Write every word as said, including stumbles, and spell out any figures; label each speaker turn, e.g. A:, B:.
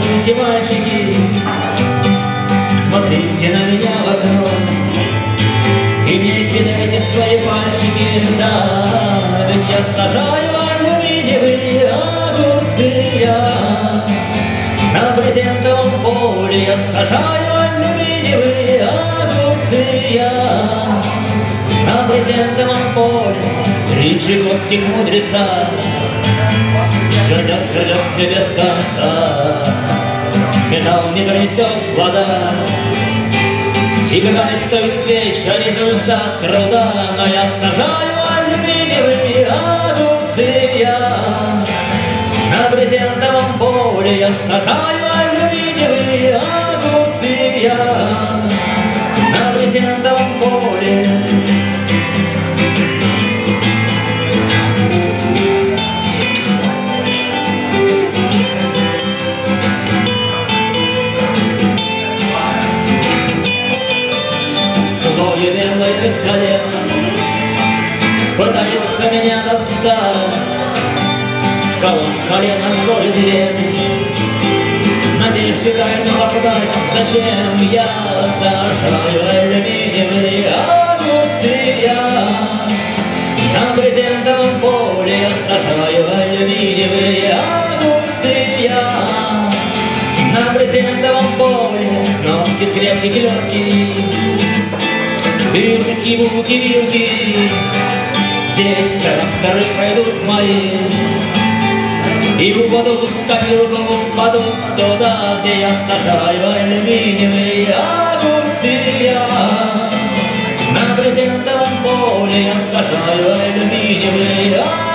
A: Здравствуйте, мальчики, смотрите на меня в окно и мне кидайте свои пальчики, да, ведь я сажаю алюминиевые огурцы я. На брезентовом поле я сажаю алюминиевые огурцы я. На брезентовом поле три чайковских мудреца твердят, твердят мне без конца. Металл не принесет вода, и какая стоит свеча, результат труда. Но я сажаю алюминиевые огурцы я. На брезентовом поле я сажаю алюминиевые огурцы я. На брезентовом поле. Злое белое колено пытается меня достать, колом коленом вдоль деревни, надежде тайну оправдать. Зачем я сажаю алюминиевые огурцы я? На брезентовом поле я сажаю алюминиевые огурцы я. На брезентовом поле ножки скрепки легкие, вилки, булки, вилки. Здесь тракторы пойдут мои и упадут в копилку, упадут туда, где я сажаю алюминиевые огурцы я. На брезентовом поле я сажаю алюминиевые огурцы.